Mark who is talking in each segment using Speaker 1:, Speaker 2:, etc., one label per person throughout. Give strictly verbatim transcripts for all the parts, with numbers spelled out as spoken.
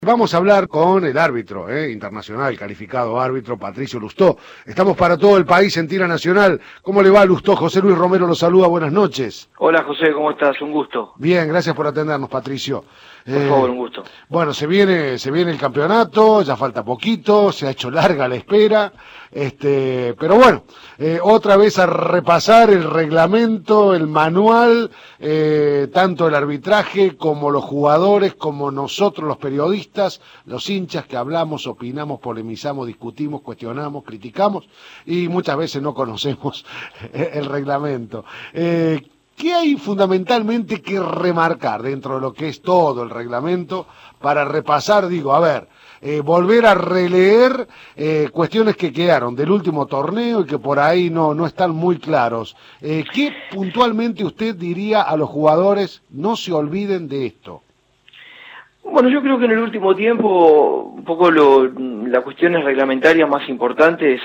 Speaker 1: Vamos a hablar con el árbitro eh, internacional, calificado árbitro, Patricio Lustó. Estamos para todo el país en tira nacional. ¿Cómo le va, Lustó? José Luis Romero lo saluda, buenas noches.
Speaker 2: Hola, José, ¿cómo estás? Un gusto.
Speaker 1: Bien, gracias por atendernos, Patricio.
Speaker 2: Por eh, favor, un gusto.
Speaker 1: Bueno, se viene, se viene el campeonato, ya falta poquito, se ha hecho larga la espera, este, pero bueno, eh, otra vez a repasar el reglamento, el manual, eh, tanto el arbitraje como los jugadores, como nosotros los periodistas, los hinchas que hablamos, opinamos, polemizamos, discutimos, cuestionamos, criticamos y muchas veces no conocemos el reglamento. Eh, ¿Qué hay fundamentalmente que remarcar dentro de lo que es todo el reglamento para repasar, digo, a ver, eh, volver a releer eh, cuestiones que quedaron del último torneo y que por ahí no, no están muy claros? Eh, ¿Qué puntualmente usted diría a los jugadores, no se olviden de esto?
Speaker 2: Bueno, yo creo que en el último tiempo, un poco lo, las cuestiones reglamentarias más importantes,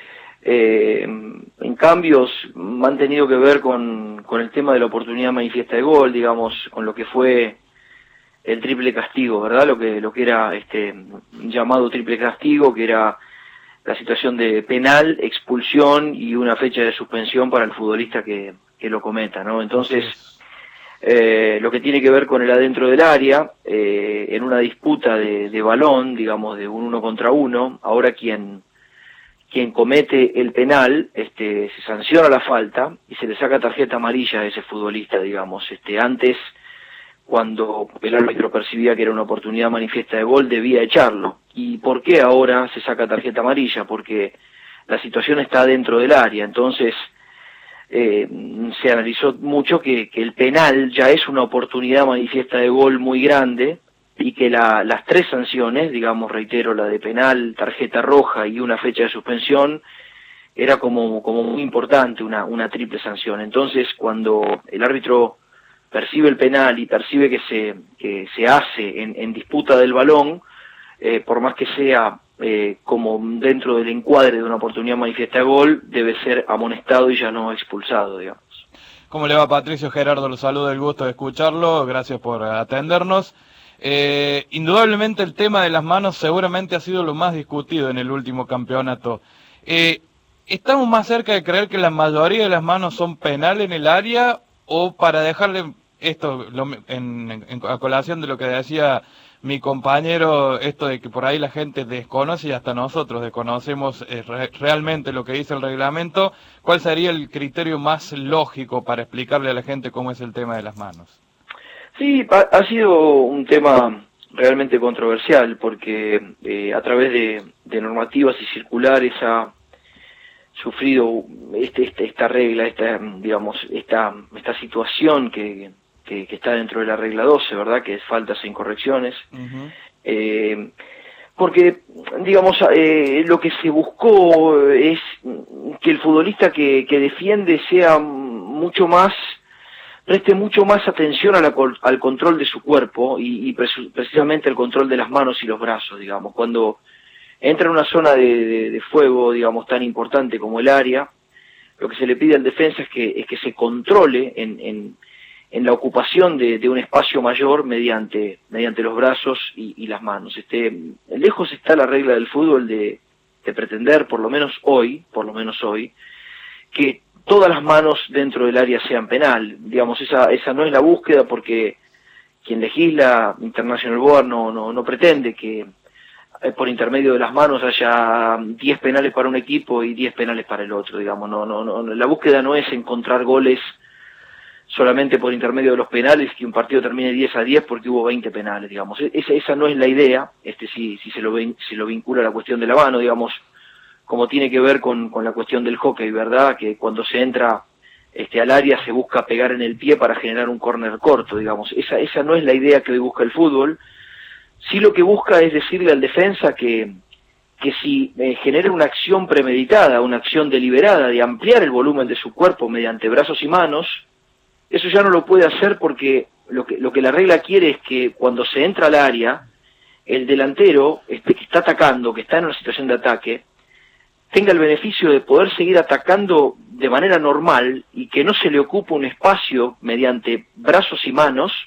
Speaker 2: eh, en cambios, han tenido que ver con, con el tema de la oportunidad manifiesta de gol, digamos, con lo que fue el triple castigo, ¿verdad? Lo que, lo que era este llamado triple castigo, que era la situación de penal, expulsión y una fecha de suspensión para el futbolista que, que lo cometa, ¿no? Entonces, Eh, lo que tiene que ver con el adentro del área, eh, en una disputa de, de balón, digamos, de un uno contra uno, ahora quien quien comete el penal, este, se sanciona la falta y se le saca tarjeta amarilla a ese futbolista, digamos. Este, antes, cuando el árbitro percibía que era una oportunidad manifiesta de gol, debía echarlo. ¿Y por qué ahora se saca tarjeta amarilla? Porque la situación está dentro del área, entonces Eh, se analizó mucho que, que el penal ya es una oportunidad manifiesta de gol muy grande y que la, las tres sanciones, digamos, reitero, la de penal, tarjeta roja y una fecha de suspensión, era como, como muy importante, una, una triple sanción. Entonces, cuando el árbitro percibe el penal y percibe que se, que se hace en, en disputa del balón, eh, por más que sea Eh, como dentro del encuadre de una oportunidad manifiesta de gol, debe ser amonestado y ya no expulsado, digamos.
Speaker 3: ¿Cómo le va, Patricio? Gerardo lo saluda, el gusto de escucharlo, gracias por atendernos. Eh, indudablemente el tema de las manos seguramente ha sido lo más discutido en el último campeonato. Eh, ¿Estamos más cerca de creer que la mayoría de las manos son penales en el área o para dejarle esto lo, en, en, a colación de lo que decía mi compañero, esto de que por ahí la gente desconoce y hasta nosotros desconocemos eh, re realmente lo que dice el reglamento? ¿Cuál sería el criterio más lógico para explicarle a la gente cómo es el tema de las manos?
Speaker 2: Sí, ha, ha sido un tema realmente controversial porque eh, a través de, de normativas y circulares ha sufrido este, este, esta regla, esta, digamos, esta, esta situación que... Que, que está dentro de la regla doce, ¿verdad? Que es faltas e incorrecciones. Uh-huh. eh, porque, digamos, eh, lo que se buscó es que el futbolista que, que defiende sea mucho más, preste mucho más atención a la, al control de su cuerpo y, y precisamente el control de las manos y los brazos, digamos. Cuando entra en una zona de, de, de fuego, digamos, tan importante como el área, lo que se le pide al defensa es que, es que se controle en, en en la ocupación de, de un espacio mayor mediante mediante los brazos y, y las manos. Este, lejos está la regla del fútbol de, de pretender, por lo menos hoy, por lo menos hoy, que todas las manos dentro del área sean penal. Digamos, esa esa no es la búsqueda, porque quien legisla, International Board, no, no, no pretende que eh, por intermedio de las manos haya diez penales para un equipo y diez penales para el otro, digamos. No, no, no, la búsqueda no es encontrar goles solamente por intermedio de los penales, que un partido termine diez a diez porque hubo veinte penales, digamos. Esa, esa no es la idea, este si, si se lo ven, si lo vincula a la cuestión de la mano, digamos, como tiene que ver con, con la cuestión del hockey, ¿verdad? Que cuando se entra este al área se busca pegar en el pie para generar un córner corto, digamos. Esa, esa no es la idea que hoy busca el fútbol. Sí, lo que busca es decirle al defensa que, que si eh, genera una acción premeditada, una acción deliberada de ampliar el volumen de su cuerpo mediante brazos y manos, eso ya no lo puede hacer, porque lo que, lo que la regla quiere es que cuando se entra al área, el delantero este, que está atacando, que está en una situación de ataque, tenga el beneficio de poder seguir atacando de manera normal y que no se le ocupe un espacio mediante brazos y manos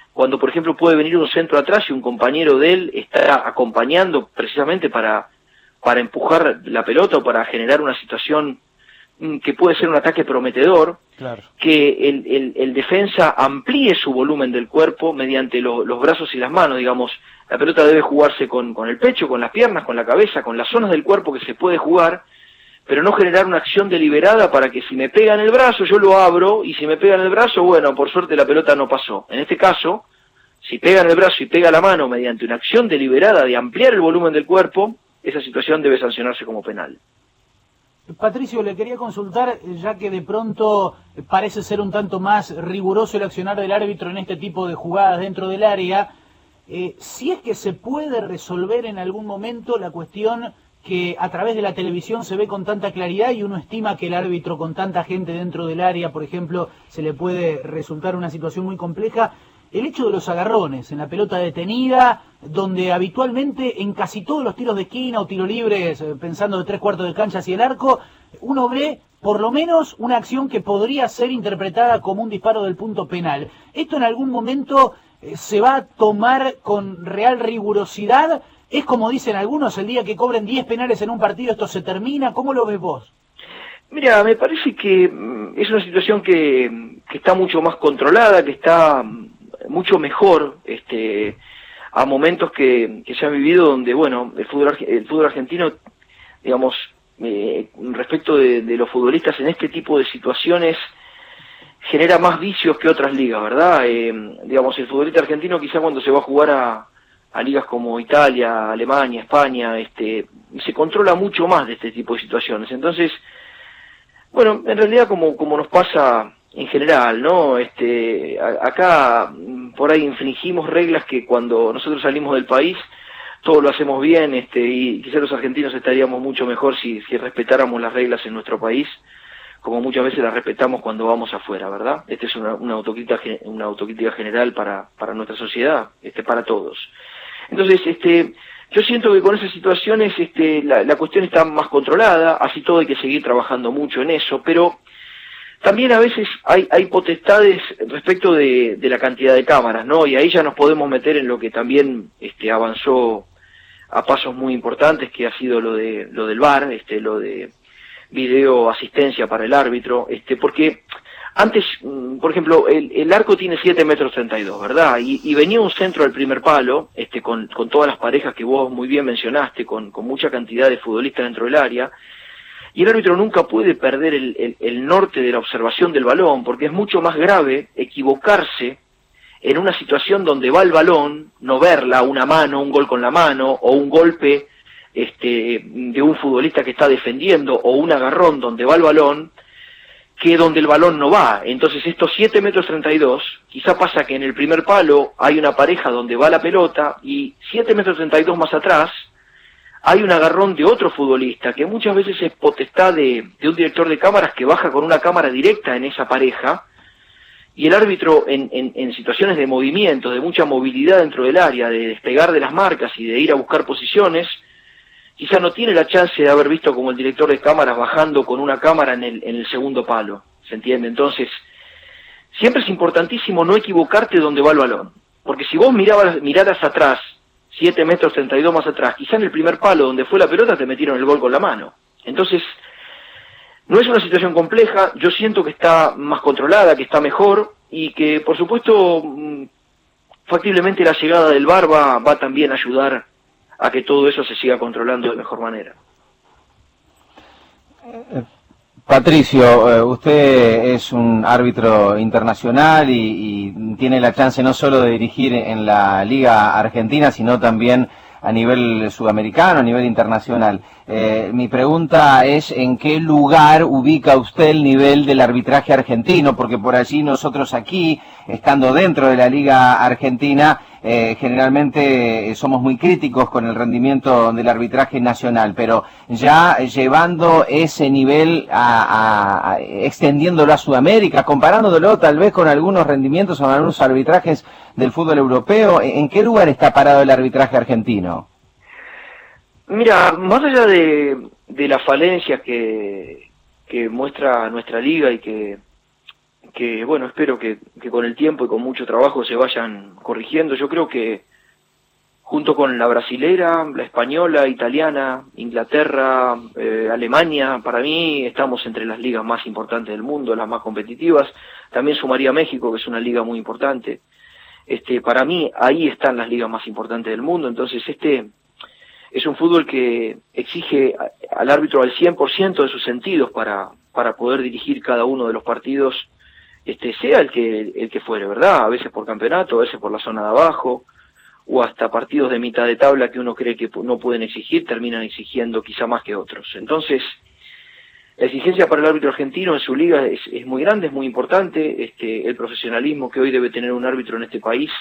Speaker 2: cuando por ejemplo puede venir un centro atrás y un compañero de él está acompañando precisamente para, para empujar la pelota o para generar una situación que puede ser un ataque prometedor,
Speaker 3: claro.
Speaker 2: que el, el, el defensa amplíe su volumen del cuerpo mediante lo, los brazos y las manos, digamos. La pelota debe jugarse con, con el pecho, con las piernas, con la cabeza, con las zonas del cuerpo que se puede jugar, pero no generar una acción deliberada para que si me pega en el brazo yo lo abro, y si me pega en el brazo, bueno, por suerte la pelota no pasó. En este caso, si pega en el brazo y pega la mano mediante una acción deliberada de ampliar el volumen del cuerpo, esa situación debe sancionarse como penal.
Speaker 4: Patricio, le quería consultar, ya que de pronto parece ser un tanto más riguroso el accionar del árbitro en este tipo de jugadas dentro del área, eh, si es que se puede resolver en algún momento la cuestión que a través de la televisión se ve con tanta claridad y uno estima que el árbitro con tanta gente dentro del área, por ejemplo, se le puede resultar una situación muy compleja. El hecho de los agarrones en la pelota detenida, donde habitualmente en casi todos los tiros de esquina o tiro libres, pensando de tres cuartos de cancha hacia el arco, uno ve por lo menos una acción que podría ser interpretada como un disparo del punto penal. ¿Esto en algún momento eh, se va a tomar con real rigurosidad? ¿Es como dicen algunos, el día que cobren diez penales en un partido esto se termina? ¿Cómo lo ves vos?
Speaker 2: Mira, me parece que es una situación que, que está mucho más controlada, que está mucho mejor este, a momentos que, que se han vivido donde, bueno, el fútbol, el fútbol argentino, digamos, eh, respecto de, de los futbolistas en este tipo de situaciones, genera más vicios que otras ligas, ¿verdad? Eh, digamos, el futbolista argentino quizá cuando se va a jugar a, a ligas como Italia, Alemania, España, este, se controla mucho más de este tipo de situaciones. Entonces, bueno, en realidad como, como nos pasa en general, ¿no? Este, a, acá por ahí infringimos reglas que cuando nosotros salimos del país todo lo hacemos bien, este, y quizás los argentinos estaríamos mucho mejor si, si respetáramos las reglas en nuestro país, como muchas veces las respetamos cuando vamos afuera, ¿verdad? Esta es una, una autocrítica, una autocrítica general para, para nuestra sociedad, este, para todos. Entonces, este, yo siento que con esas situaciones, este, la, la cuestión está más controlada, así todo hay que seguir trabajando mucho en eso, pero también a veces hay, hay potestades respecto de, de la cantidad de cámaras, ¿no? Y ahí ya nos podemos meter en lo que también este, avanzó a pasos muy importantes, que ha sido lo de lo del V A R, este, lo de video asistencia para el árbitro, este, porque antes, por ejemplo, el, el arco tiene siete metros treinta y dos, ¿verdad? Y, y venía un centro al primer palo, este, con, con todas las parejas que vos muy bien mencionaste, con, con mucha cantidad de futbolistas dentro del área. Y el árbitro nunca puede perder el, el, el norte de la observación del balón, porque es mucho más grave equivocarse en una situación donde va el balón, no verla, una mano, un gol con la mano, o un golpe este, de un futbolista que está defendiendo, o un agarrón donde va el balón, que donde el balón no va. Entonces estos siete metros treinta y dos, quizá pasa que en el primer palo hay una pareja donde va la pelota, y siete metros treinta y dos más atrás, hay un agarrón de otro futbolista, que muchas veces es potestad de, de un director de cámaras que baja con una cámara directa en esa pareja, y el árbitro en, en, en situaciones de movimiento, de mucha movilidad dentro del área, de despegar de las marcas y de ir a buscar posiciones, quizá no tiene la chance de haber visto como el director de cámaras bajando con una cámara en el, en el segundo palo, ¿se entiende? Entonces, siempre es importantísimo no equivocarte donde va el balón, porque si vos mirabas, miraras atrás, siete metros treinta y dos más atrás, quizá en el primer palo donde fue la pelota te metieron el gol con la mano. Entonces, no es una situación compleja, yo siento que está más controlada, que está mejor, y que por supuesto factiblemente la llegada del V A R va, va también a ayudar a que todo eso se siga controlando de mejor manera.
Speaker 5: Patricio, usted es un árbitro internacional y, y tiene la chance no solo de dirigir en la Liga Argentina, sino también a nivel sudamericano, a nivel internacional. Eh, mi pregunta es, ¿en qué lugar ubica usted el nivel del arbitraje argentino? Porque por allí nosotros aquí, estando dentro de la Liga Argentina, eh, generalmente somos muy críticos con el rendimiento del arbitraje nacional, pero ya llevando ese nivel, a, a, a, extendiéndolo a Sudamérica, comparándolo tal vez con algunos rendimientos o algunos arbitrajes del fútbol europeo, ¿en qué lugar está parado el arbitraje argentino?
Speaker 2: Mira, más allá de, de las falencias que, que muestra nuestra liga y que, que bueno, espero que, que con el tiempo y con mucho trabajo se vayan corrigiendo. Yo creo que junto con la brasilera, la española, italiana, Inglaterra, eh, Alemania, para mí estamos entre las ligas más importantes del mundo, las más competitivas. También sumaría México, que es una liga muy importante. Este, para mí ahí están las ligas más importantes del mundo. Entonces este es un fútbol que exige al árbitro al cien por ciento de sus sentidos para, para poder dirigir cada uno de los partidos, este, sea el que, el que fuere, ¿verdad? A veces por campeonato, a veces por la zona de abajo, o hasta partidos de mitad de tabla que uno cree que no pueden exigir, terminan exigiendo quizá más que otros. Entonces, la exigencia para el árbitro argentino en su liga es, es muy grande, es muy importante. Este, el profesionalismo que hoy debe tener un árbitro en este país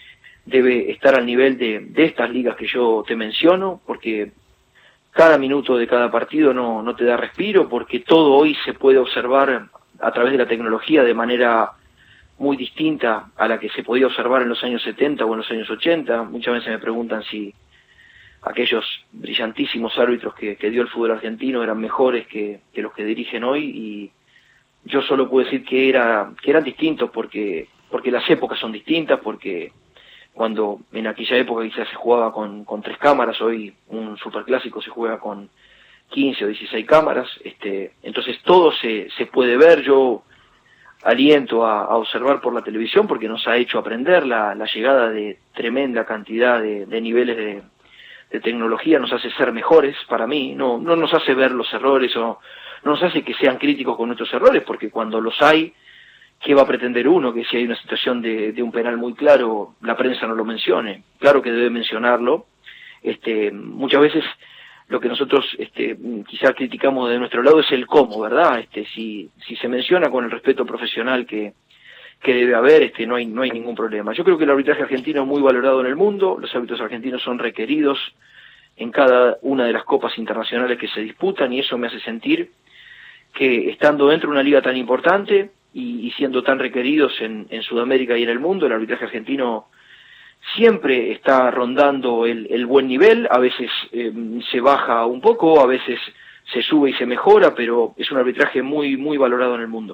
Speaker 2: debe estar al nivel de, de estas ligas que yo te menciono, porque cada minuto de cada partido no, no te da respiro, porque todo hoy se puede observar a través de la tecnología de manera muy distinta a la que se podía observar en los años setenta o en los años ochenta. Muchas veces me preguntan si aquellos brillantísimos árbitros que, que dio el fútbol argentino eran mejores que, que los que dirigen hoy, y yo solo puedo decir que era que eran distintos porque porque las épocas son distintas, porque cuando en aquella época quizás se jugaba con, con tres cámaras, hoy un superclásico se juega con quince o dieciséis cámaras, este, entonces todo se, se puede ver. Yo aliento a, a observar por la televisión porque nos ha hecho aprender la, la llegada de tremenda cantidad de, de niveles de, de tecnología, nos hace ser mejores, para mí, no, no nos hace ver los errores o no nos hace que sean críticos con nuestros errores, porque cuando los hay, ¿qué va a pretender uno? Que si hay una situación de, de un penal muy claro, la prensa no lo mencione. Claro que debe mencionarlo. Este, muchas veces lo que nosotros este, quizá criticamos de nuestro lado es el cómo, ¿verdad? Este, si, si se menciona con el respeto profesional que, que debe haber, este, no hay, no hay ningún problema. Yo creo que el arbitraje argentino es muy valorado en el mundo, los árbitros argentinos son requeridos en cada una de las copas internacionales que se disputan, y eso me hace sentir que estando dentro de una liga tan importante y, y siendo tan requeridos en, en Sudamérica y en el mundo, el arbitraje argentino siempre está rondando el, el buen nivel. A veces eh, se baja un poco, a veces se sube y se mejora, pero es un arbitraje muy muy valorado en el mundo.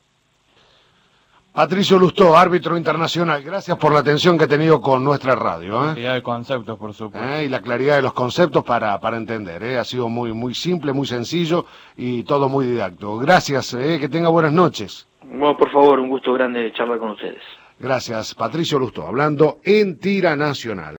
Speaker 1: Patricio Lustó, árbitro internacional, gracias por la atención que ha tenido con nuestra radio. ¿eh?
Speaker 3: Claridad de conceptos, por supuesto.
Speaker 1: ¿Eh? Y la claridad de los conceptos para, para entender. ¿eh? Ha sido muy, muy simple, muy sencillo y todo muy didáctico. Gracias, ¿eh? Que tenga buenas noches.
Speaker 2: Bueno, por favor, un gusto grande charlar con ustedes.
Speaker 1: Gracias, Patricio Lustó, hablando en Tira Nacional.